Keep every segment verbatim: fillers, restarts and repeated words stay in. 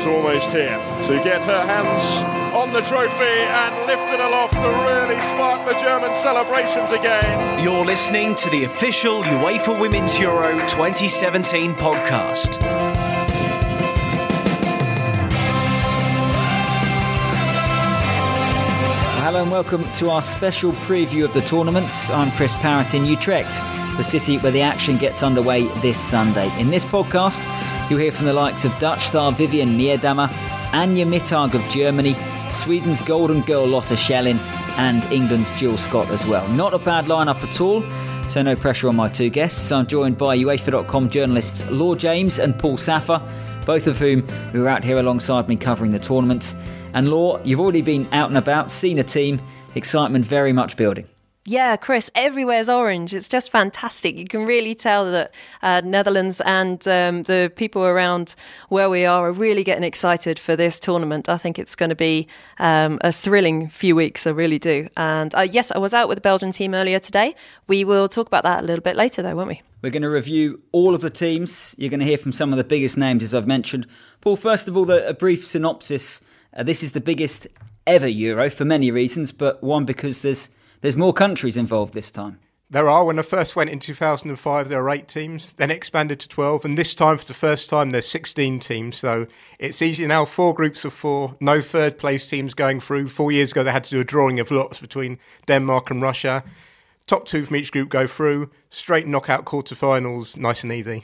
is almost here to get her hands on the trophy and lift it aloft to really spark the German celebrations again. You're listening to the official UEFA Women's Euro twenty seventeen podcast. Hello and welcome to our special preview of the tournaments. I'm Chris Parrott in Utrecht, the city where the action gets underway this Sunday. In this podcast, you'll hear from the likes of Dutch star Vivianne Miedema, Anja Mittag of Germany, Sweden's golden girl Lotta Schelling, and England's Jill Scott as well. Not a bad lineup at all, so no pressure on my two guests. I'm joined by UEFA dot com journalists Law James and Paul Saffer, both of whom who are out here alongside me covering the tournament. And Law, you've already been out and about, seen a team, excitement very much building. Yeah, Chris, everywhere's orange. It's just fantastic. You can really tell that uh, Netherlands and um, the people around where we are are really getting excited for this tournament. I think it's going to be um, a thrilling few weeks, I really do. And uh, yes, I was out with the Belgian team earlier today. We will talk about that a little bit later though, won't we? We're going to review all of the teams. You're going to hear from some of the biggest names, as I've mentioned. Paul, first of all, the, a brief synopsis. Uh, this is the biggest ever Euro for many reasons, but one because there's there's more countries involved this time. There are. When I first went in two thousand five, there were eight teams, then it expanded to twelve, and this time, for the first time, there's sixteen teams. So it's easy now, four groups of four, no third place teams going through. Four years ago, they had to do a drawing of lots between Denmark and Russia. Top two from each group go through, straight knockout quarterfinals, nice and easy.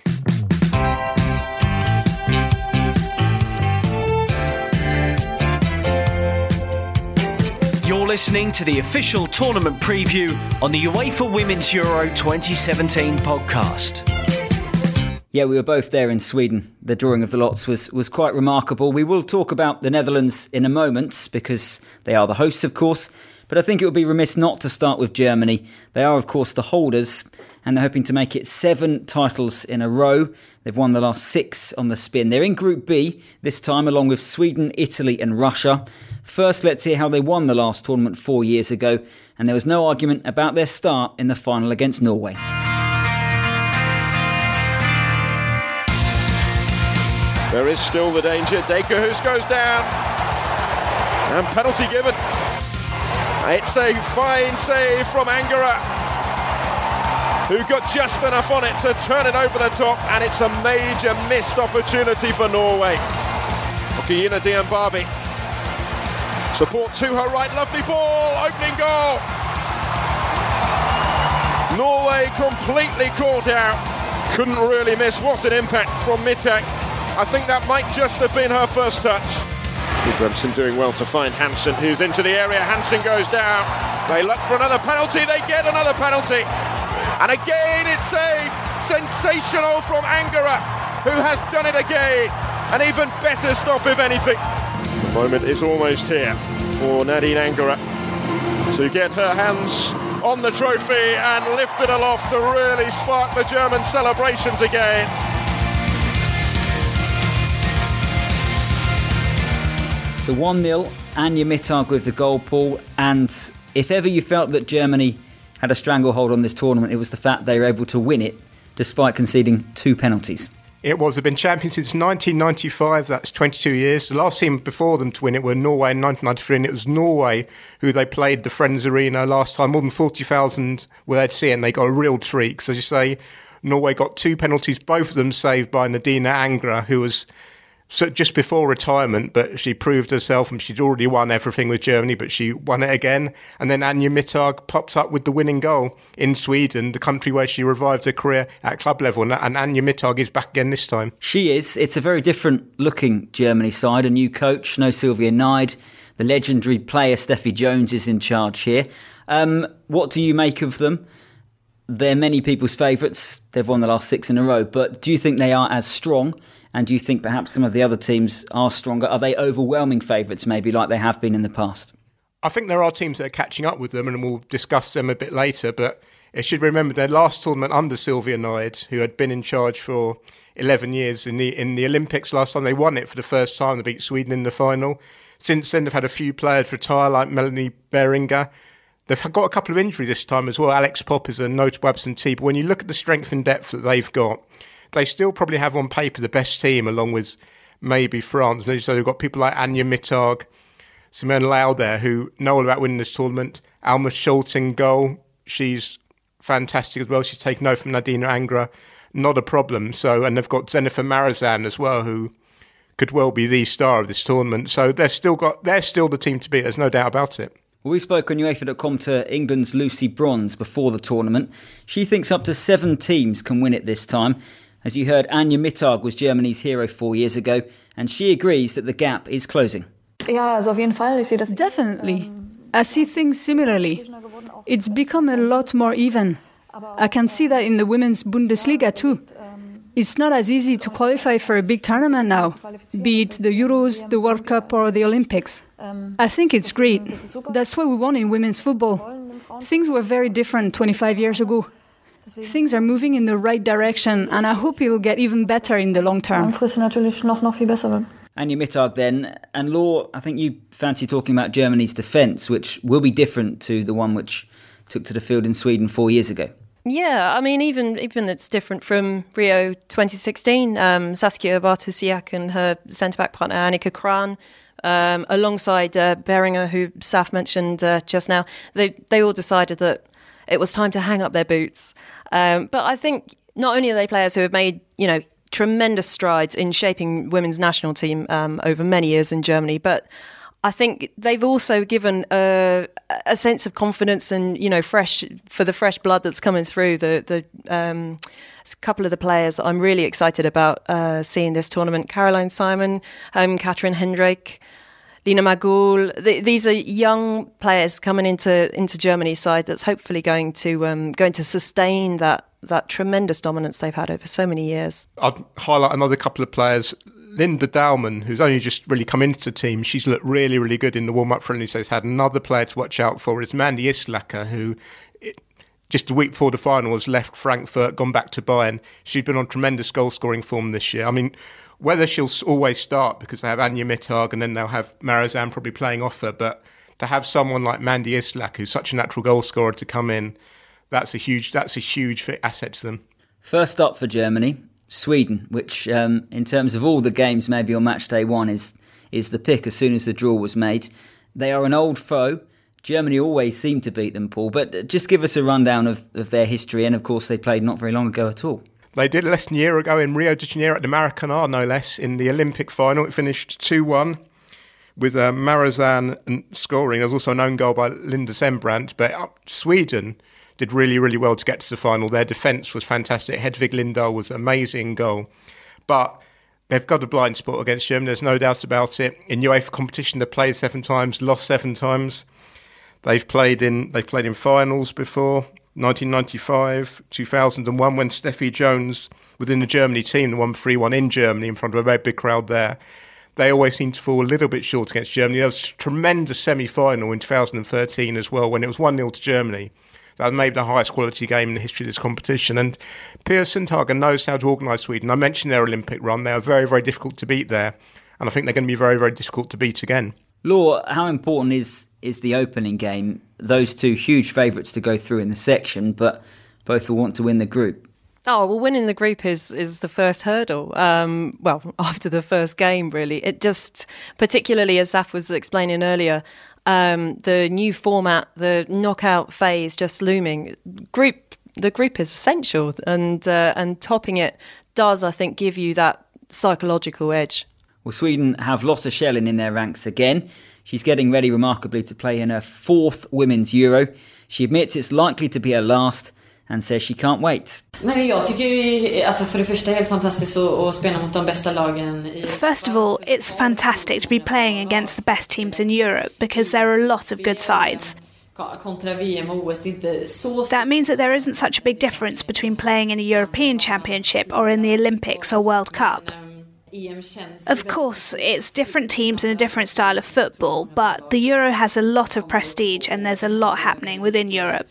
You're listening to the official tournament preview on the UEFA Women's Euro twenty seventeen podcast. Yeah, we were both there in Sweden. The drawing of the lots was, was quite remarkable. We will talk about the Netherlands in a moment because they are the hosts, of course. But I think it would be remiss not to start with Germany. They are, of course, the holders, and they're hoping to make it seven titles in a row. They've won the last six on the spin. They're in Group B this time, along with Sweden, Italy and Russia. First, let's hear how they won the last tournament four years ago, and there was no argument about their start in the final against Norway. There is still the danger. Dijkhuis goes down. And penalty given. It's a fine save from Angara, who got just enough on it to turn it over the top, and it's a major missed opportunity for Norway. Okayina Diambabi. Support to her right, lovely ball, opening goal. Norway completely caught out. Couldn't really miss. What an impact from Mittag. I think that might just have been her first touch. Gudbranson doing well to find Hansen, who's into the area. Hansen goes down. They look for another penalty. They get another penalty. And again it's saved. Sensational from Angara, who has done it again. An even better stop, if anything. The moment is almost here for Nadine Angara to get her hands on the trophy and lift it aloft to really spark the German celebrations again. So one nil, Anja Mittag with the goal, Paul. And if ever you felt that Germany had a stranglehold on this tournament, it was the fact they were able to win it despite conceding two penalties. It was. They've been champions since nineteen ninety-five. That's twenty-two years. The last team before them to win it were Norway in nineteen ninety-three, and it was Norway who they played the Friends Arena last time. More than forty thousand were there to see it, and they got a real treat. So as you say, Norway got two penalties, both of them saved by Nadine Angara, who was so just before retirement, but she proved herself, and she'd already won everything with Germany, but she won it again. And then Anja Mittag popped up with the winning goal in Sweden, the country where she revived her career at club level. And, and Anja Mittag is back again this time. She is. It's a very different looking Germany side. A new coach, no Sylvia Neid. The legendary player Steffi Jones is in charge here. Um, what do you make of them? They're many people's favourites. They've won the last six in a row. But do you think they are as strong? And do you think perhaps some of the other teams are stronger? Are they overwhelming favourites, maybe, like they have been in the past? I think there are teams that are catching up with them, and we'll discuss them a bit later. But it should remember their last tournament under Sylvia Neid, who had been in charge for eleven years. In the in the Olympics last time, they won it for the first time. They beat Sweden in the final. Since then, they've had a few players retire, like Melanie Beringer. They've got a couple of injuries this time as well. Alex Popp is a notable absentee. But when you look at the strength and depth that they've got, they still probably have on paper the best team, along with maybe France. So they've got people like Anja Mittag, Simone Lau there, who know all about winning this tournament. Alma Schultz in goal. She's fantastic as well. She's taken over from Nadina Angra. Not a problem. So, and they've got Jennifer Marizan as well, who could well be the star of this tournament. So they've still got, they're still the team to beat. There's no doubt about it. Well, we spoke on UEFA dot com to England's Lucy Bronze before the tournament. She thinks up to seven teams can win it this time. As you heard, Anja Mittag was Germany's hero four years ago, and she agrees that the gap is closing. Definitely. I see things similarly. It's become a lot more even. I can see that in the women's Bundesliga too. It's not as easy to qualify for a big tournament now, be it the Euros, the World Cup or the Olympics. I think it's great. That's what we want in women's football. Things were very different twenty-five years ago. Things are moving in the right direction, and I hope it'll get even better in the long term. Anja Mittag then, and Law, I think you fancy talking about Germany's defence, which will be different to the one which took to the field in Sweden four years ago. Yeah, I mean, even even it's different from Rio twenty sixteen. Um, Saskia Bartusiak and her centre-back partner Annika Kran, um, alongside uh, Beringer, who Saf mentioned uh, just now, they they all decided that it was time to hang up their boots. Um, but I think not only are they players who have made, you know, tremendous strides in shaping women's national team um, over many years in Germany, but I think they've also given a, a sense of confidence and, you know, fresh for the fresh blood that's coming through. The the um, a couple of the players I'm really excited about uh, seeing this tournament: Caroline Simon, um, Katrin Hendrik, Lina Magul. The, these are young players coming into into Germany's side that's hopefully going to um, going to sustain that that tremendous dominance they've had over so many years. I'd highlight another couple of players. Linda Dallman, who's only just really come into the team, she's looked really, really good in the warm-up friendly, so it's had another player to watch out for. Is Mandy Islacker, who it, just a week before the final has left Frankfurt, gone back to Bayern. She's been on tremendous goal-scoring form this year. I mean, whether she'll always start, because they have Anja Mittag and then they'll have Marizan probably playing off her, but to have someone like Mandy Islacker, who's such a natural goal-scorer, to come in, that's a huge, that's a huge asset to them. First up for Germany, Sweden, which um, in terms of all the games maybe on match day one is is the pick as soon as the draw was made. They are an old foe. Germany always seem to beat them, Paul, but just give us a rundown of, of their history, and of course they played not very long ago at all. They did less than a year ago in Rio de Janeiro at the Maracanã, no less, in the Olympic final. It finished two one with uh, Marizan scoring. There was also an own goal by Linda Sembrant, but uh, Sweden did really, really well to get to the final. Their defence was fantastic. Hedvig Lindahl was amazing goal. But they've got a blind spot against Germany, there's no doubt about it. In UEFA competition, they've played seven times, lost seven times. They've played in they've played in finals before, nineteen ninety-five, two thousand one, when Steffi Jones, within the Germany team, won three one in Germany in front of a very big crowd there. They always seem to fall a little bit short against Germany. There was a tremendous semi-final in two thousand thirteen as well, when it was one nil to Germany. That was maybe the highest quality game in the history of this competition. And Pia Sundhagen knows how to organise Sweden. I mentioned their Olympic run. They are very, very difficult to beat there. And I think they're going to be very, very difficult to beat again. Law, how important is, is the opening game? Those two huge favourites to go through in the section, but both will want to win the group. Oh, well, winning the group is, is the first hurdle. Um, well, after the first game, really. It just, particularly as Zaf was explaining earlier, Um, the new format, the knockout phase just looming. Group, the group is essential, and uh, and topping it does, I think, give you that psychological edge. Well, Sweden have Lotta Schelling in their ranks again. She's getting ready remarkably to play in her fourth Women's Euro. She admits it's likely to be her last and says she can't wait. Nej, jag tycker det är, alltså för det första helt fantastiskt att, att spela mot de bästa lagen i First of all, it's fantastic to be playing against the best teams in Europe because there are a lot of good sides. Kontra V M och O S, det är inte så. That means that there isn't such a big difference between playing in a European Championship or in the Olympics or World Cup. Of course, it's different teams and a different style of football, but the Euro has a lot of prestige and there's a lot happening within Europe.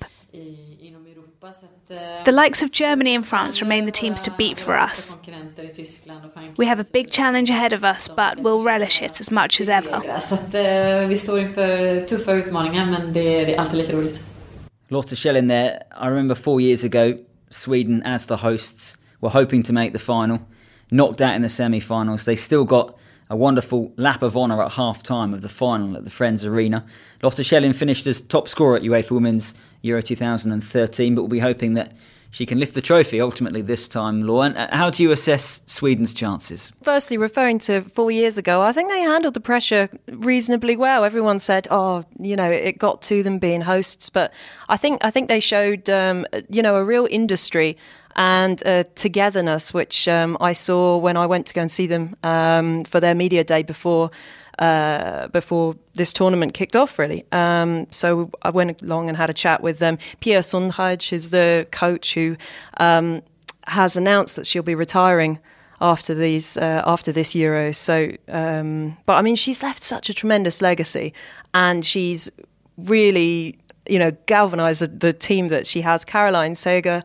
The likes of Germany and France remain the teams to beat for us. We have a big challenge ahead of us, but we'll relish it as much as ever. Vi står inför tuffa utmaningar, men det är alltid lika roligt. Lotta Schelling there. I remember four years ago, Sweden, as the hosts, were hoping to make the final. knocked out in the semi-finals. They still got a wonderful lap of honour at half-time of the final at the Friends Arena. Lotta Schelling finished as top scorer at UEFA Women's Euro two thousand thirteen, but we'll be hoping that she can lift the trophy ultimately this time, Lauren. How do you assess Sweden's chances? Firstly, referring to four years ago, I think they handled the pressure reasonably well. Everyone said, oh, you know, it got to them being hosts. But I think I think they showed, um, you know, a real industry and uh, togetherness, which um, I saw when I went to go and see them um, for their media day before uh, before this tournament kicked off, really. Um, so I went along and had a chat with them. Pia Sundhage is the coach who um, has announced that she'll be retiring after these uh, after this Euro. So, um, but I mean, she's left such a tremendous legacy, and she's really, you know, galvanised the, the team that she has. Caroline Seger,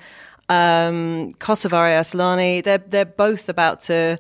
um, Kosovari Asllani, they're they're both about to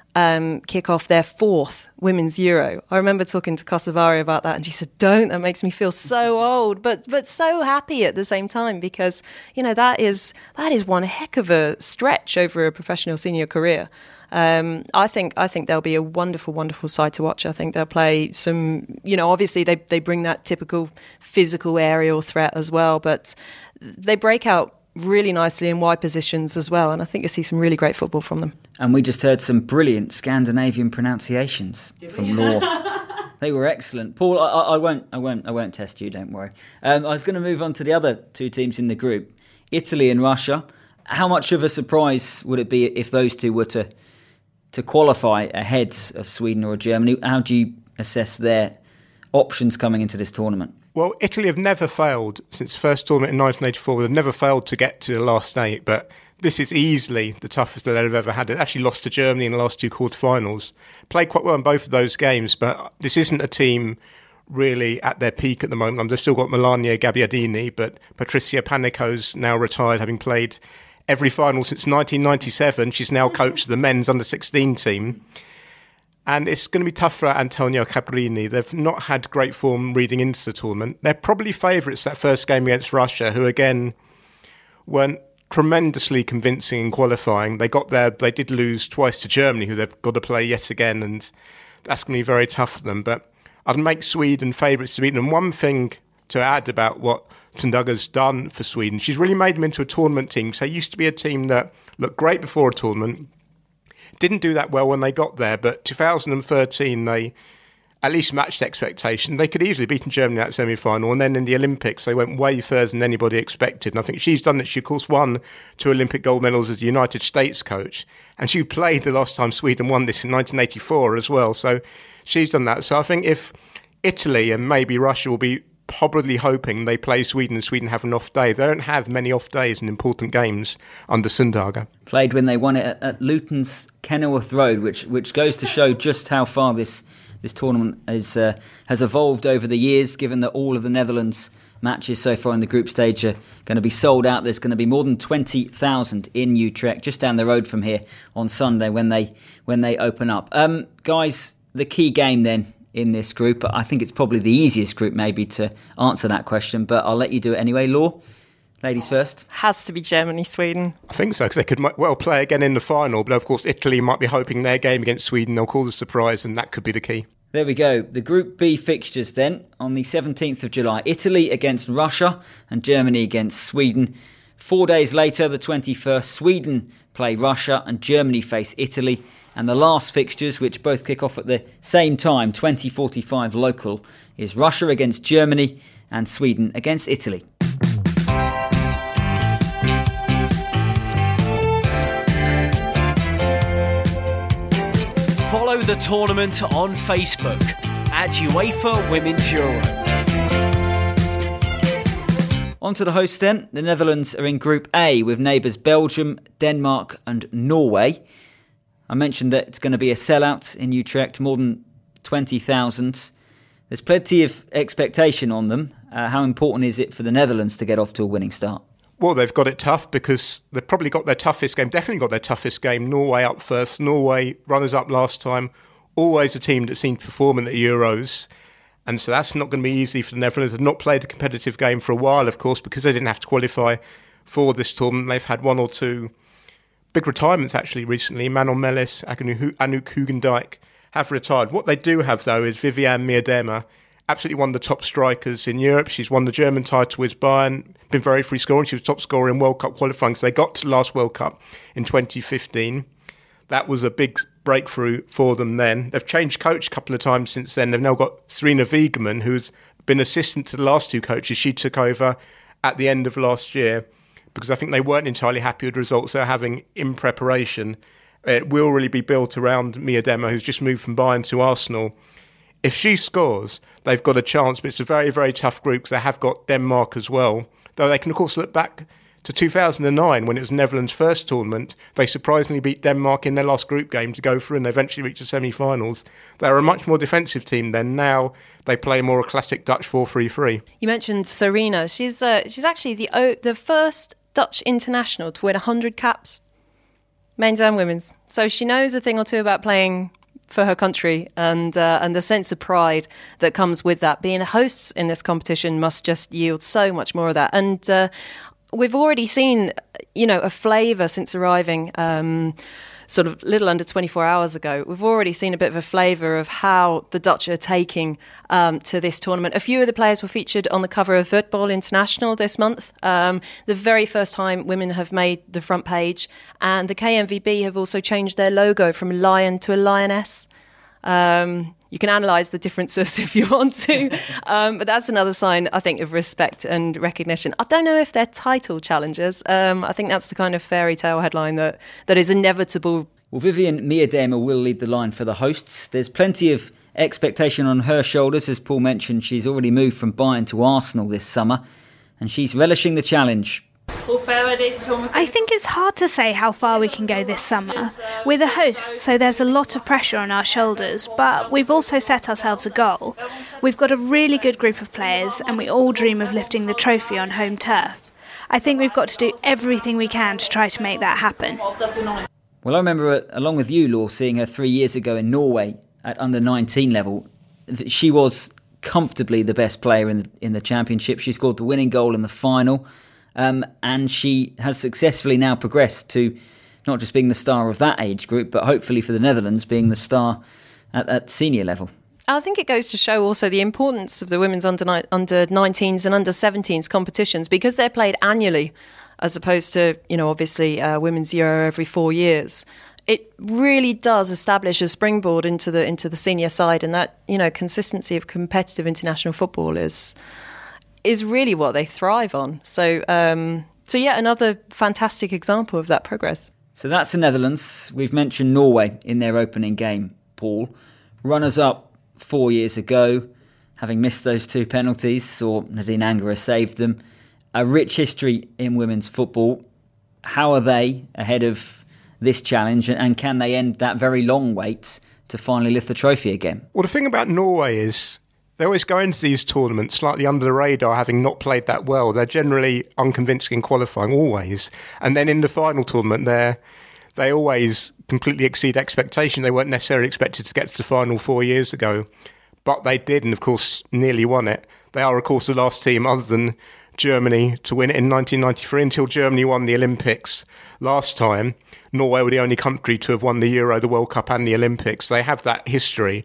um, kick off their fourth Women's Euro. I remember talking to Kosovari about that, and she said, "Don't, that makes me feel so old," but but so happy at the same time, because you know that is that is one heck of a stretch over a professional senior career. Um, I think I think they'll be a wonderful, wonderful side to watch. I think they'll play some, you know, obviously they they bring that typical physical aerial threat as well, but they break out really nicely in wide positions as well, and I think you'll see some really great football from them. And we just heard some brilliant Scandinavian pronunciations from Law. They were excellent. Paul, I, I won't, I won't, I won't test you. Don't worry. Um, I was going to move on to the other two teams in the group, Italy and Russia. How much of a surprise would it be if those two were to to qualify ahead of Sweden or Germany? How do you assess their options coming into this tournament? Well, Italy have never failed since the first tournament in nineteen eighty-four. They've never failed to get to the last eight, but this is easily the toughest that they've ever had. They actually lost to Germany in the last two quarterfinals. Played quite well in both of those games, but this isn't a team really at their peak at the moment. They've still got Melania Gabbiadini, but Patricia Panico's now retired, having played every final since nineteen ninety-seven. She's now coached the men's under sixteen team. And it's going to be tough for Antonio Cabrini. They've not had great form leading into the tournament. They're probably favourites that first game against Russia, who again weren't tremendously convincing in qualifying. They got there, they did lose twice to Germany, who they've got to play yet again, and that's going to be very tough for them. But I'd make Sweden favourites to beat them. And one thing to add about what Sundhaga's done for Sweden, she's really made them into a tournament team. So they used to be a team that looked great before a tournament, didn't do that well when they got there, but two thousand thirteen they at least matched expectation. They could easily beat Germany in that semi-final, and then in the Olympics they went way further than anybody expected. And I think she's done it. She of course won two Olympic gold medals as a United States coach, and she played the last time Sweden won this in nineteen eighty-four as well. So she's done that. So I think if Italy and maybe Russia will be probably hoping they play Sweden and Sweden have an off day. They don't have many off days in important games under Sundhaga. Played when they won it at, at Luton's Kenilworth Road, which which goes to show just how far this this tournament is, uh, has evolved over the years, given that all of the Netherlands matches so far in the group stage are going to be sold out. There's going to be more than twenty thousand in Utrecht, just down the road from here, on Sunday when they when they open up. Um, guys, the key game then in this group, I think it's probably the easiest group maybe to answer that question, but I'll let you do it anyway. Law, ladies first. Has to be Germany, Sweden. I think so, because they could well play again in the final, but of course Italy might be hoping their game against Sweden they'll cause a surprise, and that could be the key. There we go. The Group B fixtures then on the seventeenth of July. Italy against Russia and Germany against Sweden. Four days later, the twenty-first, Sweden play Russia and Germany face Italy. And the last fixtures, which both kick off at the same time, twenty forty-five local, is Russia against Germany and Sweden against Italy. Follow the tournament on Facebook at UEFA Women's Euro. On to the hosts then. The Netherlands are in Group A with neighbours Belgium, Denmark and Norway. I mentioned that it's going to be a sellout in Utrecht, more than twenty thousand. There's plenty of expectation on them. Uh, how important is it for the Netherlands to get off to a winning start? Well, they've got it tough because they've probably got their toughest game, definitely got their toughest game. Norway up first. Norway, runners-up last time. Always a team that seemed to perform in the Euros. And so that's not going to be easy for the Netherlands. They've not played a competitive game for a while, of course, because they didn't have to qualify for this tournament. They've had one or two big retirements actually recently. Manon Melis, Anouk Hugendijk have retired. What they do have, though, is Vivianne Miedema, absolutely one of the top strikers in Europe. She's won the German title with Bayern, been very free scoring. She was top scorer in World Cup qualifying. So they got to the last World Cup in twenty fifteen. That was a big breakthrough for them then. They've changed coach a couple of times since then. They've now got Serena Wiegemann, who's been assistant to the last two coaches. She took over at the end of last year because I think they weren't entirely happy with the results they're having in preparation. It will really be built around Miedema, who's just moved from Bayern to Arsenal. If she scores, they've got a chance, but it's a very, very tough group because they have got Denmark as well. Though they can, of course, look back to two thousand nine when it was Netherlands' first tournament. They surprisingly beat Denmark in their last group game to go through and they eventually reached the semi-finals. They were a much more defensive team then. Now they play more a classic Dutch four three three. You mentioned Serena. She's uh, she's actually the oh, the first Dutch international to win one hundred caps, men's and women's. So she knows a thing or two about playing for her country, and uh, and the sense of pride that comes with that. Being hosts in this competition must just yield so much more of that. And uh, we've already seen, you know, a flavour since arriving um, sort of little under twenty-four hours ago. We've already seen a bit of a flavour of how the Dutch are taking um, to this tournament. A few of the players were featured on the cover of Football International this month. Um, the very first time women have made the front page, and the K M V B have also changed their logo from a lion to a lioness. Um, you can analyse the differences if you want to, um, but that's another sign, I think, of respect and recognition. I don't know if they're title challengers. Um, I think that's the kind of fairy tale headline that, that is inevitable. Well, Vivianne Miedema will lead the line for the hosts. There's plenty of expectation on her shoulders. As Paul mentioned, she's already moved from Bayern to Arsenal this summer, and she's relishing the challenge. I think it's hard to say how far we can go this summer. We're the hosts, so there's a lot of pressure on our shoulders, but we've also set ourselves a goal. We've got a really good group of players, and we all dream of lifting the trophy on home turf. I think we've got to do everything we can to try to make that happen. Well, I remember, along with you, Law, seeing her three years ago in Norway at under nineteen level. She was comfortably the best player in the, in the championship. She scored the winning goal in the final. Um, and she has successfully now progressed to not just being the star of that age group, but hopefully for the Netherlands being the star at, at senior level. I think it goes to show also the importance of the women's under under nineteens and under seventeens competitions, because they're played annually as opposed to, you know, obviously uh, Women's Euro every four years. It really does establish a springboard into the into the senior side, and that, you know, consistency of competitive international football is is really what they thrive on. So, um, so yeah, another fantastic example of that progress. So that's the Netherlands. We've mentioned Norway in their opening game, Paul. Runners-up four years ago, having missed those two penalties, or Nadine Angara saved them. A rich history in women's football. How are they ahead of this challenge, and can they end that very long wait to finally lift the trophy again? Well, the thing about Norway is they always go into these tournaments slightly under the radar, having not played that well. They're generally unconvincing in qualifying, always. And then in the final tournament, they they always completely exceed expectation. They weren't necessarily expected to get to the final four years ago, but they did, and of course, nearly won it. They are, of course, the last team other than Germany to win it in nineteen ninety-three. Until Germany won the Olympics last time, Norway were the only country to have won the Euro, the World Cup and the Olympics. They have that history.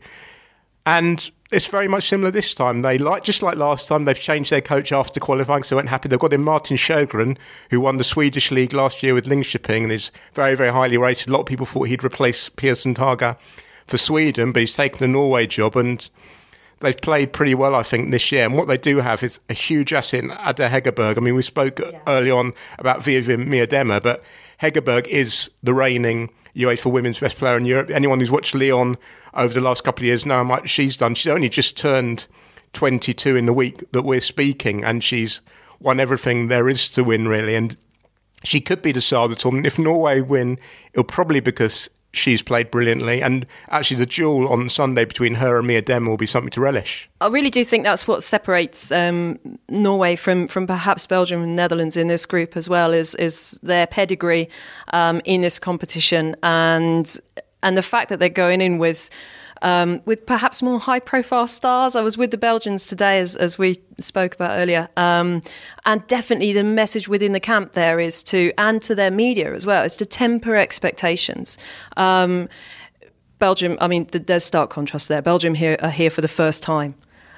And it's very much similar this time. They like just like last time, they've changed their coach after qualifying, so they weren't happy. They've got in Martin Sjögren, who won the Swedish league last year with Linköping and is very, very highly rated. A lot of people thought he'd replace Pearson Targa for Sweden, but he's taken the Norway job, and they've played pretty well, I think, this year. And what they do have is a huge asset in Ada Hegerberg. I mean, we spoke yeah. early on about Vivianne Miedema, but Hegerberg is the reigning UEFA Women's Best Player in Europe. Anyone who's watched Lyon over the last couple of years know how much she's done. She's only just turned twenty-two in the week that we're speaking, and she's won everything there is to win, really. And she could be the star of the tournament. If Norway win, it'll probably because she's played brilliantly, and actually the duel on Sunday between her and Miedema will be something to relish. I really do think that's what separates um, Norway from, from perhaps Belgium and Netherlands in this group as well, is is their pedigree um, in this competition, and and the fact that they're going in with um, with perhaps more high-profile stars. I was with the Belgians today, as, as we spoke about earlier, um, and definitely the message within the camp there is to, and to their media as well, is to temper expectations. Um, Belgium, I mean, there's stark contrast there. Belgium here are here for the first time.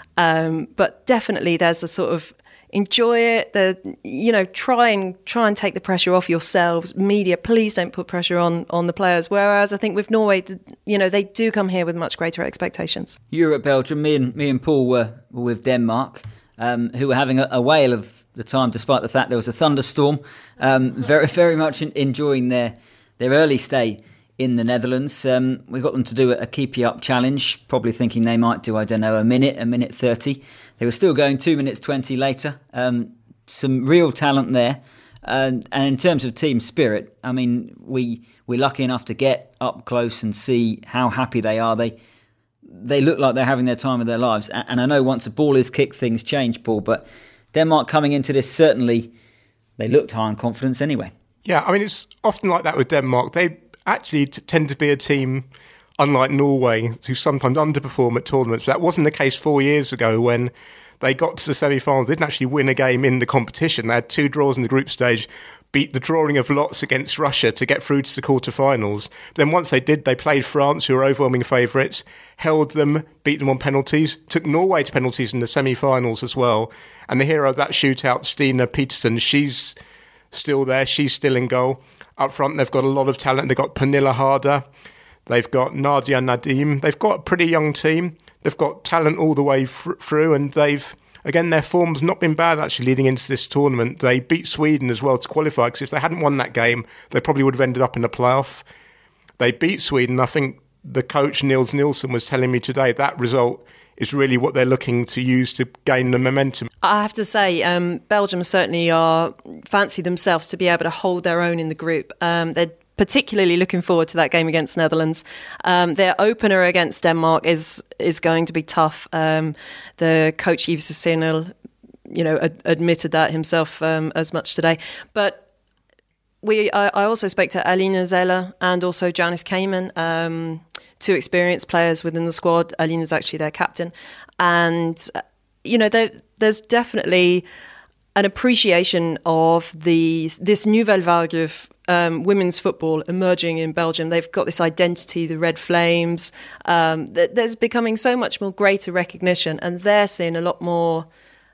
Um, but definitely there's a sort of enjoy it, the, you know, try and try and take the pressure off yourselves. Media, please don't put pressure on, on the players. Whereas I think with Norway, you know, they do come here with much greater expectations. You were at Belgium, me and, me and Paul were, were with Denmark, um, who were having a, a whale of the time despite the fact there was a thunderstorm. Um, very, very much enjoying their, their early stay in the Netherlands. Um, we got them to do a keep you up challenge, probably thinking they might do, I don't know, a minute, a minute thirty. They were still going two minutes twenty later. Um, some real talent there. And, and in terms of team spirit, I mean, we, we're lucky enough to get up close and see how happy they are. They they look like they're having their time of their lives. And I know once a ball is kicked, things change, Paul. But Denmark coming into this, certainly, they looked high on confidence anyway. Yeah, I mean, it's often like that with Denmark. They actually t- tend to be a team, unlike Norway, who sometimes underperform at tournaments. That wasn't the case four years ago when they got to the semi-finals. They didn't actually win a game in the competition. They had two draws in the group stage, beat the drawing of lots against Russia to get through to the quarterfinals. But then once they did, they played France, who were overwhelming favourites, held them, beat them on penalties, took Norway to penalties in the semi-finals as well. And the hero of that shootout, Stina Petersen, she's still there. She's still in goal. Up front, they've got a lot of talent. They've got Pernille Harder. They've got Nadia Nadim. They've got a pretty young team. They've got talent all the way f- through. And they've, again, their form's not been bad actually leading into this tournament. They beat Sweden as well to qualify, because if they hadn't won that game, they probably would have ended up in the playoff. They beat Sweden. I think the coach, Niels Nielsen, was telling me today that result is really what they're looking to use to gain the momentum. I have to say, um, Belgium certainly are fancy themselves to be able to hold their own in the group. Um, they're particularly looking forward to that game against Netherlands. Um, their opener against Denmark is is going to be tough. Um, the coach Yves Sinel, you know, ad- admitted that himself um, as much today. But we, I, I also spoke to Alina Zeller and also Janice Kamen, um, two experienced players within the squad. Alina's actually their captain. And, you know, there's definitely an appreciation of the this nouvelle vague of um, women's football emerging in Belgium. They've got this identity, the Red Flames. Um, there's becoming so much more greater recognition, and they're seeing a lot more,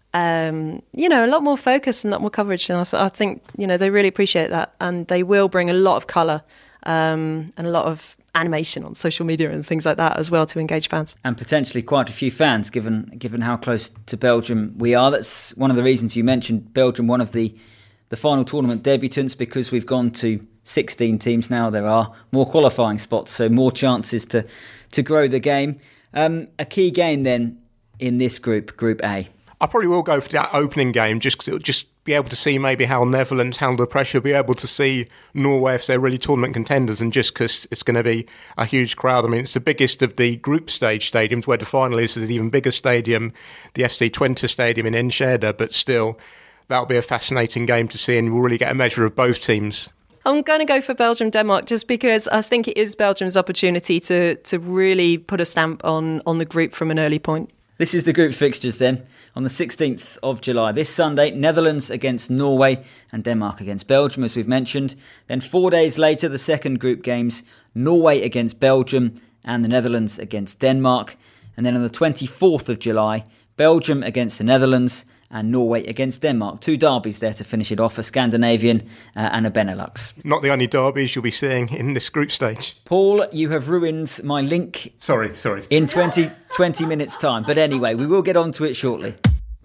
um, you know, a lot more focus and a lot more coverage. And I, th- I think, you know, they really appreciate that, and they will bring a lot of colour um, and a lot of animation on social media and things like that as well to engage fans. And potentially quite a few fans, given given how close to Belgium we are. That's one of the reasons you mentioned Belgium, one of the, the final tournament debutants, because we've gone to sixteen teams now. There are more qualifying spots, so more chances to, to grow the game. Um, a key game then in this group, Group A. I probably will go for that opening game just because it'll just be able to see maybe how Netherlands handle the pressure, be able to see Norway if they're really tournament contenders, and just because it's going to be a huge crowd. I mean, it's the biggest of the group stage stadiums, where the final is an even bigger stadium, the F C Twente Stadium in Enschede, but still, that'll be a fascinating game to see, and we'll really get a measure of both teams. I'm going to go for Belgium-Denmark just because I think it is Belgium's opportunity to to really put a stamp on, on the group from an early point. This is the group fixtures then. On the sixteenth of July, this Sunday, Netherlands against Norway and Denmark against Belgium, as we've mentioned. Then four days later, the second group games, Norway against Belgium and the Netherlands against Denmark. And then on the twenty-fourth of July, Belgium against the Netherlands and Norway against Denmark. Two derbies there to finish it off, a Scandinavian uh, and a Benelux. Not the only derbies you'll be seeing in this group stage. Paul, you have ruined my link. Sorry, sorry. In twenty, twenty minutes' time. But anyway, we will get on to it shortly.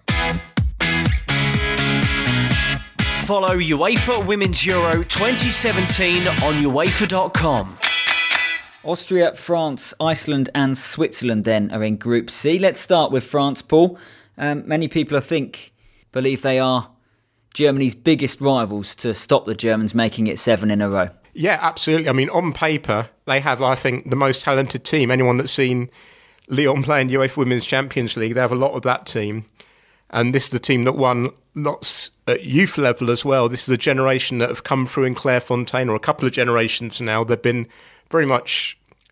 Follow UEFA Women's Euro twenty seventeen on UEFA dot com. Austria, France, Iceland and Switzerland then are in Group C. Let's start with France, Paul. Um, many people, I think, believe they are Germany's biggest rivals to stop the Germans making it seven in a row. Yeah, absolutely. I mean, on paper, they have, I think, the most talented team. Anyone that's seen Lyon play in UEFA Women's Champions League, they have a lot of that team. And this is the team that won lots at youth level as well. This is a generation that have come through in Clairefontaine, or a couple of generations now. They've been very much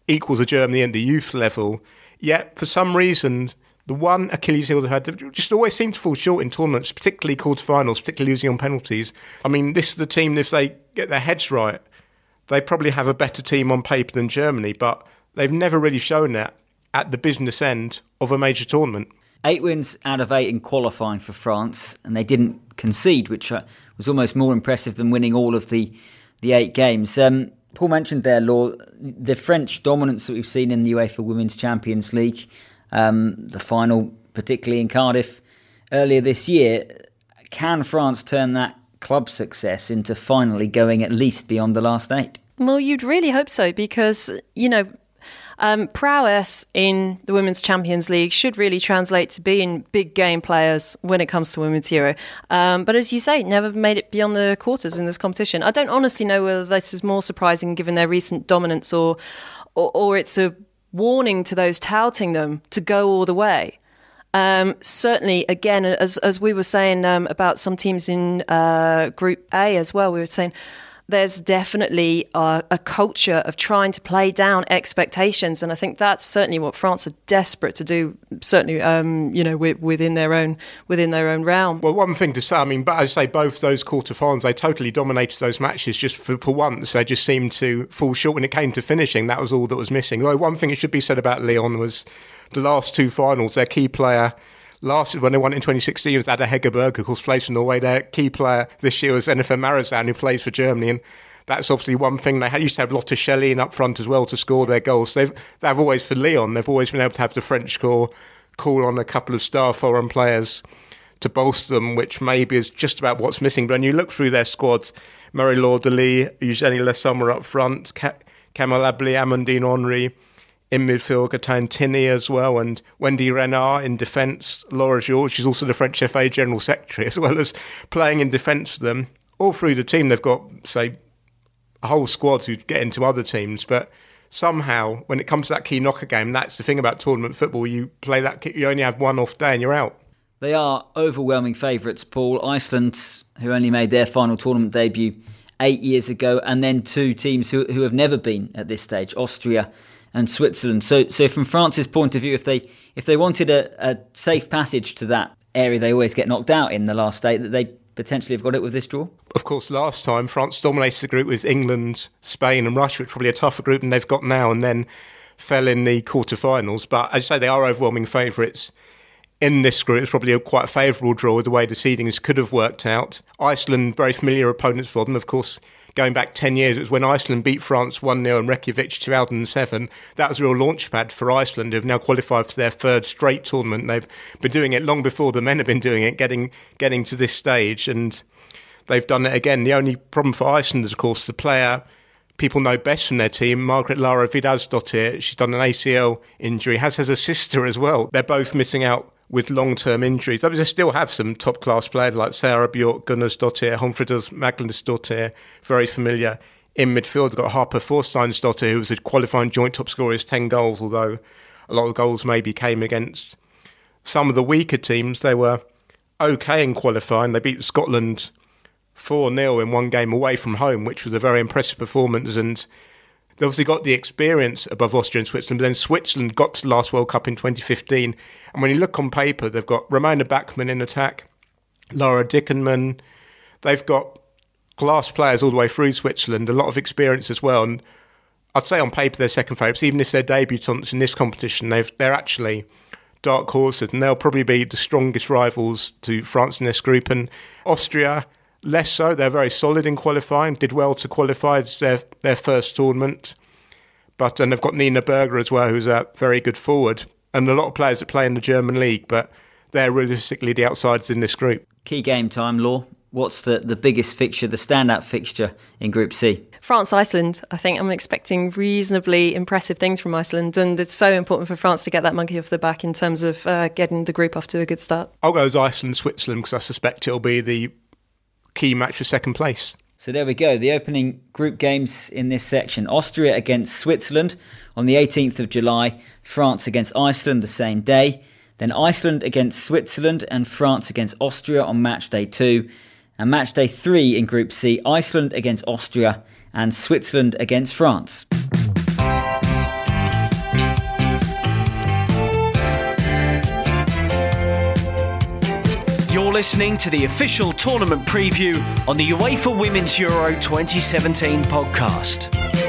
equal to Germany at the youth level. Yet, for some reason, the one Achilles heel they had, they just always seem to fall short in tournaments, particularly quarterfinals, particularly losing on penalties. I mean, this is the team, if they get their heads right, they probably have a better team on paper than Germany, but they've never really shown that at the business end of a major tournament. Eight wins out of eight in qualifying for France, and they didn't concede, which was almost more impressive than winning all of the, the eight games. Um, Paul mentioned there, Law, the French dominance that we've seen in the UEFA Women's Champions League, um, the final, particularly in Cardiff earlier this year. Can France turn that club success into finally going at least beyond the last eight? Well, you'd really hope so, because, you know, Um, prowess in the Women's Champions League should really translate to being big game players when it comes to Women's Euro. Um, but as you say, never made it beyond the quarters in this competition. I don't honestly know whether this is more surprising given their recent dominance or, or, or it's a warning to those touting them to go all the way. Um, certainly, again, as, as we were saying um, about some teams in uh, Group A as well, we were saying there's definitely a, a culture of trying to play down expectations, and I think that's certainly what France are desperate to do. Certainly, um, you know, within their own within their own realm. Well, one thing to say, I mean, but as I say, both those quarterfinals, they totally dominated those matches. Just for, for once, they just seemed to fall short when it came to finishing. That was all that was missing. Though one thing it should be said about Lyon was the last two finals, their key player. Last when they won in twenty sixteen was Ada Hegerberg, who of course plays for Norway. Their key player this year was Jennifer Marizan, who plays for Germany, and that's obviously one thing. They had, used to have Lotte Schelin up front as well to score their goals. They've they've always, for Lyon, they've always been able to have the French core call on a couple of star foreign players to bolster them, which maybe is just about what's missing. But when you look through their squad, Marie-Laure Delis, Eugénie Le Sommer up front, Kamel Abli, Amandine Henry. In midfield, Gaëtan Tinny as well, and Wendy Renard in defence. Laura Georges, she's also the French F A General Secretary, as well as playing in defence for them. All through the team, they've got, say, a whole squad who get into other teams, but somehow, when it comes to that key knocker game, that's the thing about tournament football, you play that, you only have one off day and you're out. They are overwhelming favourites, Paul. Iceland, who only made their final tournament debut eight years ago, and then two teams who, who have never been at this stage, Austria and Switzerland. So, so from France's point of view, if they if they wanted a, a safe passage to that area they always get knocked out in the last eight, that they potentially have got it with this draw? Of course, last time France dominated the group with England, Spain and Russia, which is probably a tougher group than they've got now, and then fell in the quarterfinals. But as I say, they are overwhelming favourites in this group. It's probably a quite a favourable draw with the way the seedings could have worked out. Iceland, very familiar opponents for them, of course. Going back ten years, it was when Iceland beat France one nil in Reykjavik two thousand seven. That was a real launchpad for Iceland, who have now qualified for their third straight tournament. They've been doing it long before the men have been doing it, getting getting to this stage, and they've done it again. The only problem for Iceland is, of course, the player people know best from their team, Margaret Lara Vidarsdottir. She's done an A C L injury, has has a sister as well. They're both missing out with long-term injuries. I mean, they still have some top-class players like Sarah Bjork, Gunnarsdottir, Humfridur Magnúsdóttir, very familiar in midfield. They've got Harpa Þorsteinsdóttir, who was a qualifying joint top scorer, has ten goals, although a lot of goals maybe came against some of the weaker teams. They were okay in qualifying. They beat Scotland four nil in one game away from home, which was a very impressive performance, and they obviously got the experience above Austria and Switzerland, but then Switzerland got to the last World Cup in twenty fifteen. And when you look on paper, they've got Ramona Bachmann in attack, Laura Dickenman. They've got class players all the way through Switzerland, a lot of experience as well. And I'd say on paper they're second favourites, even if they're debutants in this competition. They've, they're actually dark horses, and they'll probably be the strongest rivals to France in this group. And Austria, less so. They're very solid in qualifying, did well to qualify. It's their, their first tournament. But and they've got Nina Berger as well, who's a very good forward. And a lot of players that play in the German league, but they're realistically the outsiders in this group. Key game time, Law. What's the, the biggest fixture, the standout fixture in Group C? France-Iceland. I think I'm expecting reasonably impressive things from Iceland, and it's so important for France to get that monkey off the back in terms of uh, getting the group off to a good start. I'll go as Iceland-Switzerland because I suspect it'll be the key match for second place. So there we go, the opening group games in this section. Austria against Switzerland on the eighteenth of July, France against Iceland the same day, then Iceland against Switzerland and France against Austria on match day two, and match day three in Group C, Iceland against Austria and Switzerland against France. listening to the official tournament preview on the UEFA Women's Euro twenty seventeen podcast.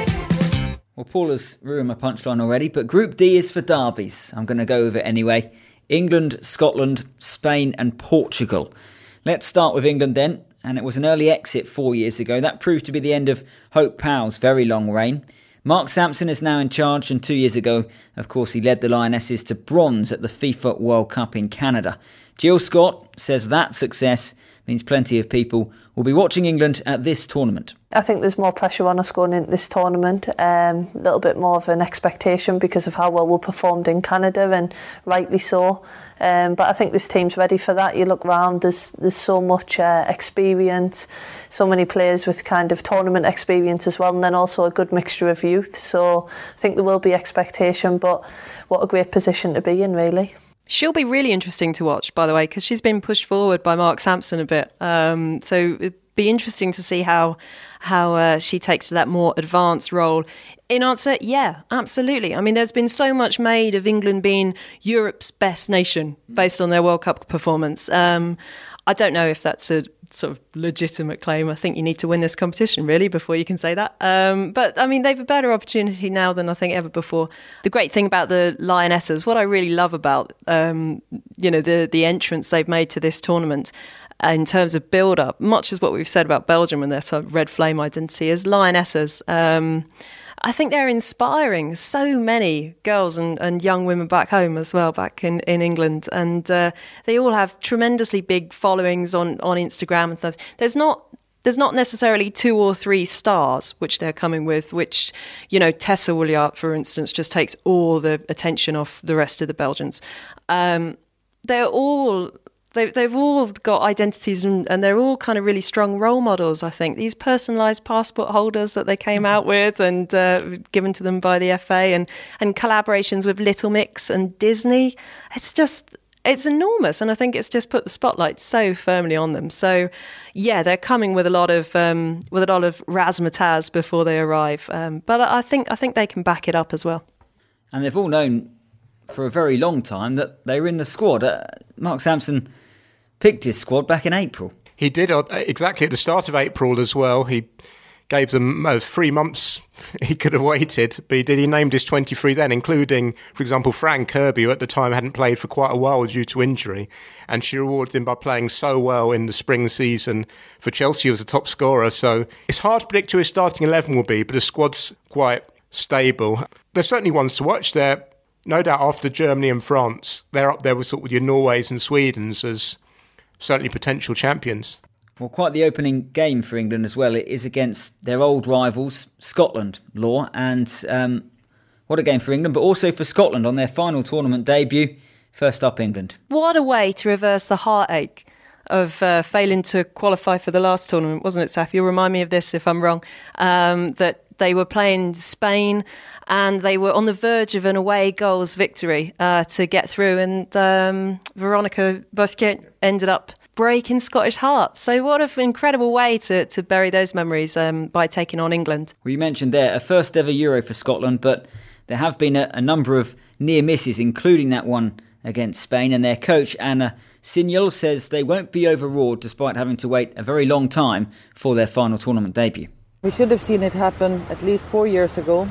Well, Paul has ruined my punchline already, but Group D is for derbies. I'm going to go with it anyway. England, Scotland, Spain and Portugal. Let's start with England then. And it was an early exit four years ago. That proved to be the end of Hope Powell's very long reign. Mark Sampson is now in charge, and two years ago, of course, he led the Lionesses to bronze at the FIFA World Cup in Canada. Jill Scott says that success means plenty of people will be watching England at this tournament. I think there's more pressure on us going into this tournament, um, a little bit more of an expectation because of how well we performed in Canada, and rightly so. Um, but I think this team's ready for that. You look round, there's there's so much uh, experience, so many players with kind of tournament experience as well, and then also a good mixture of youth. So I think there will be expectation, but what a great position to be in, really. She'll be really interesting to watch, by the way, because she's been pushed forward by Mark Sampson a bit. Um, so it'd be interesting to see how how uh, she takes to that more advanced role. In answer, yeah, absolutely. I mean, there's been so much made of England being Europe's best nation based on their World Cup performance. Um, I don't know if that's a sort of legitimate claim. I think you need to win this competition, really, before you can say that. Um, but, I mean, they've a better opportunity now than I think ever before. The great thing about the Lionesses, what I really love about, um, you know, the, the entrance they've made to this tournament in terms of build-up, much as what we've said about Belgium and their sort of red flame identity, is Lionesses. Um, I think they're inspiring so many girls and, and young women back home as well, back in, in England. And uh, they all have tremendously big followings on, on Instagram and stuff. There's not there's not necessarily two or three stars which they're coming with, which, you know, Tessa Woolleyard, for instance, just takes all the attention off the rest of the Belgians. Um, they're all... They've, they've all got identities and, and they're all kind of really strong role models, I think. These personalised passport holders that they came out with and uh, given to them by the F A, and, and collaborations with Little Mix and Disney. It's just, it's enormous. And I think it's just put the spotlight so firmly on them. So, yeah, they're coming with a lot of um, with a lot of razzmatazz before they arrive. Um, but I think I think they can back it up as well. And they've all known for a very long time that they were in the squad. Uh, Mark Sampson picked his squad back in April. He did, uh, exactly at the start of April as well. He gave them uh, three months he could have waited, but he did. He named his twenty-three then, including, for example, Fran Kirby, who at the time hadn't played for quite a while due to injury, and she rewarded him by playing so well in the spring season for Chelsea as a top scorer. So it's hard to predict who his starting eleven will be, but the squad's quite stable. There's certainly ones to watch there. No doubt after Germany and France, they're up there with sort of your Norways and Swedens as certainly potential champions. Well, quite the opening game for England as well. It is against their old rivals, Scotland, Law. And um, what a game for England, but also for Scotland on their final tournament debut. First up, England. What a way to reverse the heartache of uh, failing to qualify for the last tournament, wasn't it, Saf? You'll remind me of this if I'm wrong. Um, that they were playing Spain and they were on the verge of an away goals victory uh, to get through. And um, Veronica Bosquet ended up breaking Scottish hearts. So what an incredible way to, to bury those memories um, by taking on England. Well, you mentioned there a first ever Euro for Scotland, but there have been a, a number of near misses, including that one against Spain. And their coach, Anna Signal, says they won't be overawed despite having to wait a very long time for their final tournament debut. We should have seen it happen at least four years ago,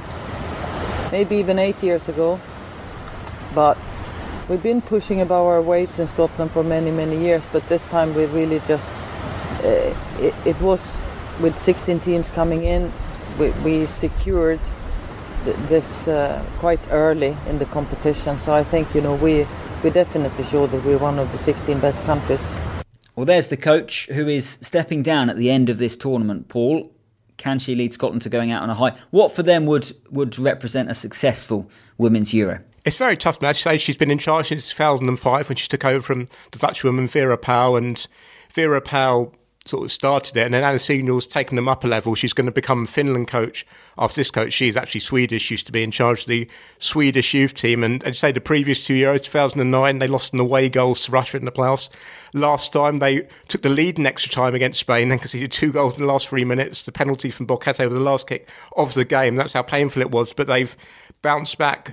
maybe even eight years ago. But we've been pushing above our weights in Scotland for many, many years. But this time we really just, uh, it, it was with sixteen teams coming in, we, we secured th- this uh, quite early in the competition. So I think, you know, we, we definitely showed that we're one of the sixteen best countries. Well, there's the coach who is stepping down at the end of this tournament, Paul. Can she lead Scotland to going out on a high? What for them would, would represent a successful Women's Euro? It's very tough. As you say, she's been in charge since two thousand five when she took over from the Dutch woman Vera Pauw, and Vera Pauw sort of started it, and then Anna Signal's taken them up a level. She's going to become Finland coach after this coach. She's actually Swedish, used to be in charge of the Swedish youth team. And I'd say the previous two Euros, two thousand nine, they lost in away goals to Russia in the playoffs. Last time they took the lead in extra time against Spain and conceded two goals in the last three minutes. The penalty from Borchetta over the last kick of the game. That's how painful it was. But they've bounced back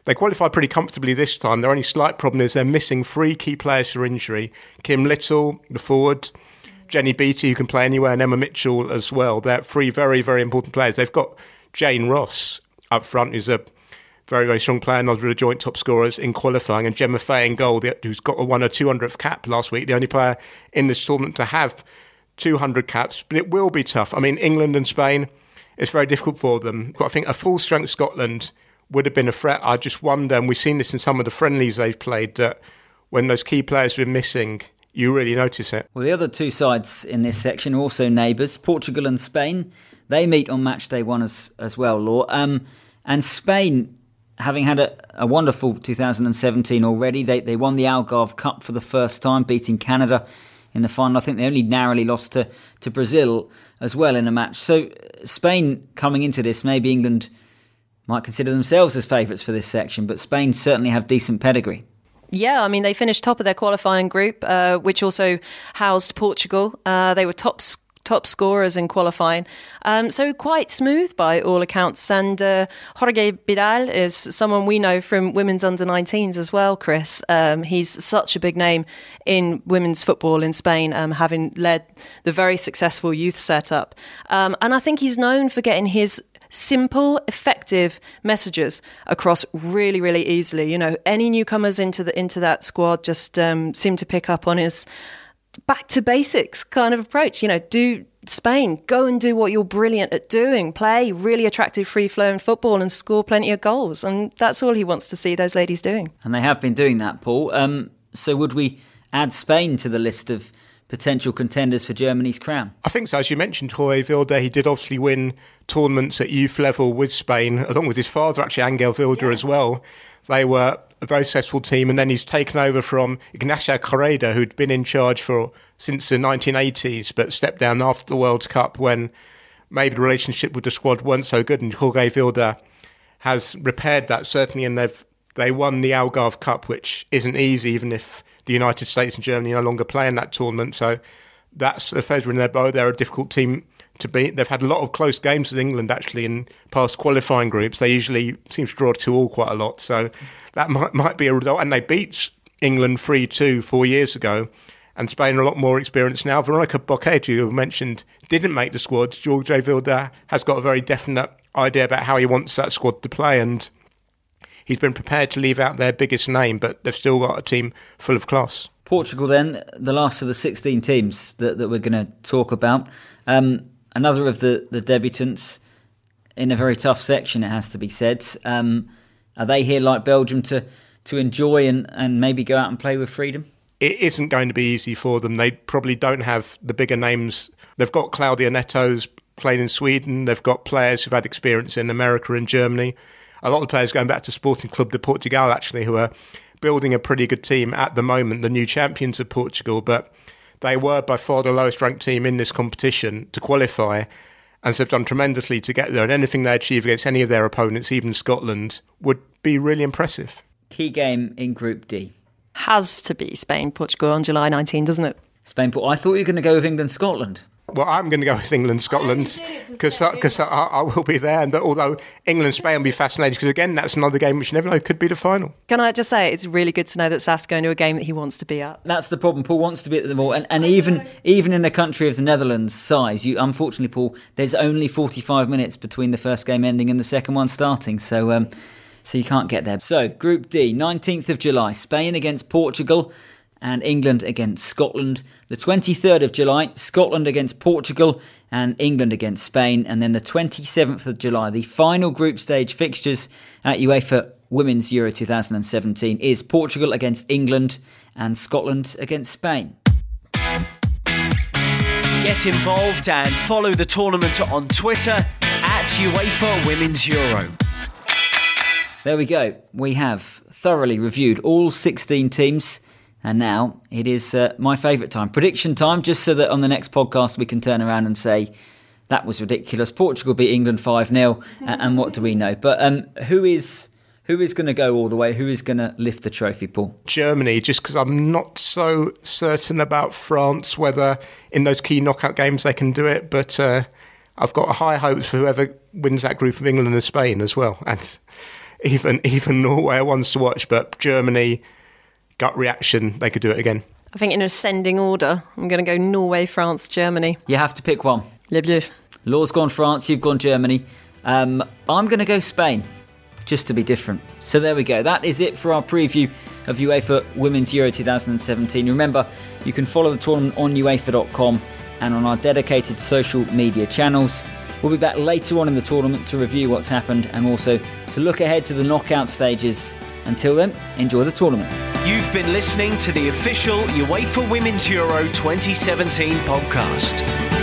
They qualified pretty comfortably this time. Their only slight problem is they're missing three key players for injury. Kim Little, the forward, Jenny Beattie, who can play anywhere, and Emma Mitchell as well. They're three very, very important players. They've got Jane Ross up front, who's a very, very strong player, and the joint top scorers in qualifying, and Gemma Fay in goal, who's got a one or two hundredth cap last week, the only player in this tournament to have two hundred caps. But it will be tough. I mean, England and Spain, it's very difficult for them. I think a full-strength Scotland would have been a threat. I just wonder, and we've seen this in some of the friendlies they've played, that when those key players have been missing, you really notice it. Well, the other two sides in this section are also neighbours, Portugal and Spain. They meet on match day one as, as well, Law. Um, and Spain, having had a, a wonderful two thousand seventeen already, they, they won the Algarve Cup for the first time, beating Canada in the final. I think they only narrowly lost to, to Brazil as well in a match. So Spain coming into this, maybe England might consider themselves as favourites for this section, but Spain certainly have decent pedigree. Yeah, I mean, they finished top of their qualifying group, uh, which also housed Portugal. Uh, they were top top scorers in qualifying. Um, so quite smooth by all accounts. And uh, Jorge Vidal is someone we know from women's under nineteens as well, Chris. Um, he's such a big name in women's football in Spain, um, having led the very successful youth setup. Um, and I think he's known for getting his simple, effective messages across really, really easily. You know, any newcomers into the into that squad just um, seem to pick up on his back to basics kind of approach. You know, do Spain, go and do what you're brilliant at doing. Play really attractive, free-flowing football and score plenty of goals. And that's all he wants to see those ladies doing. And they have been doing that, Paul. Um, so would we add Spain to the list of potential contenders for Germany's crown? I think so. As you mentioned, Jorge Vilda, he did obviously win tournaments at youth level with Spain, along with his father, actually, Angel Vilda, yeah. as well. They were a very successful team, and then he's taken over from Ignacia Correda, who'd been in charge for since the nineteen eighties, but stepped down after the World Cup when maybe the relationship with the squad weren't so good, and Jorge Vilda has repaired that, certainly, and they've they won the Algarve Cup, which isn't easy, even if the United States and Germany no longer play in that tournament. So that's a feather in their bow. They're a difficult team to beat. They've had a lot of close games with England, actually, in past qualifying groups. They usually seem to draw two all quite a lot. So that might might be a result. And they beat England three two four years ago. And Spain are a lot more experienced now. Veronica Boquete, who mentioned, didn't make the squad. Jorge Vilda has got a very definite idea about how he wants that squad to play, and he's been prepared to leave out their biggest name, but they've still got a team full of class. Portugal then, the last of the sixteen teams that, that we're going to talk about. Um, another of the, the debutants in a very tough section, it has to be said. Um, are they here like Belgium to, to enjoy and, and maybe go out and play with freedom? It isn't going to be easy for them. They probably don't have the bigger names. They've got Claudia Netto's played in Sweden. They've got players who've had experience in America and Germany. A lot of players going back to Sporting Club de Portugal, actually, who are building a pretty good team at the moment, the new champions of Portugal. But they were by far the lowest ranked team in this competition to qualify, and so they've done tremendously to get there. And anything they achieve against any of their opponents, even Scotland, would be really impressive. Key game in Group D. Has to be Spain-Portugal on July nineteenth, doesn't it? Spain, I thought you were going to go with England-Scotland. Well, I'm going to go with England-Scotland because I, I, I will be there. But although England-Spain will be fascinating, because again, that's another game which you never know could be the final. Can I just say, it's really good to know that Saf's going to a game that he wants to be at. That's the problem. Paul wants to be at the ball, and, and even even in a country of the Netherlands' size, you unfortunately, Paul, there's only forty-five minutes between the first game ending and the second one starting. So. Um, So you can't get there. So, Group D, nineteenth of July, Spain against Portugal and England against Scotland. The twenty-third of July, Scotland against Portugal and England against Spain. And then the twenty-seventh of July, the final group stage fixtures at UEFA Women's Euro twenty seventeen is Portugal against England and Scotland against Spain. Get involved and follow the tournament on Twitter at UEFA Women's Euro. There we go. We have thoroughly reviewed all sixteen teams, and now it is uh, my favourite time, prediction time, just so that on the next podcast we can turn around and say, that was ridiculous. Portugal beat England five nil, and, and what do we know? But um, who is who is going to go all the way? Who is going to lift the trophy, Paul? Germany, just because I'm not so certain about France, whether in those key knockout games they can do it, but uh, I've got high hopes for whoever wins that group of England and Spain as well. And even even Norway are ones to watch, but Germany, gut reaction, they could do it again. I think in ascending order, I'm going to go Norway, France, Germany. You have to pick one. Les Bleus. Laura's gone France, you've gone Germany. Um, I'm going to go Spain, just to be different. So there we go. That is it for our preview of UEFA Women's Euro twenty seventeen. Remember, you can follow the tournament on UEFA dot com and on our dedicated social media channels. We'll be back later on in the tournament to review what's happened and also to look ahead to the knockout stages. Until then, enjoy the tournament. You've been listening to the official UEFA Women's Euro twenty seventeen podcast.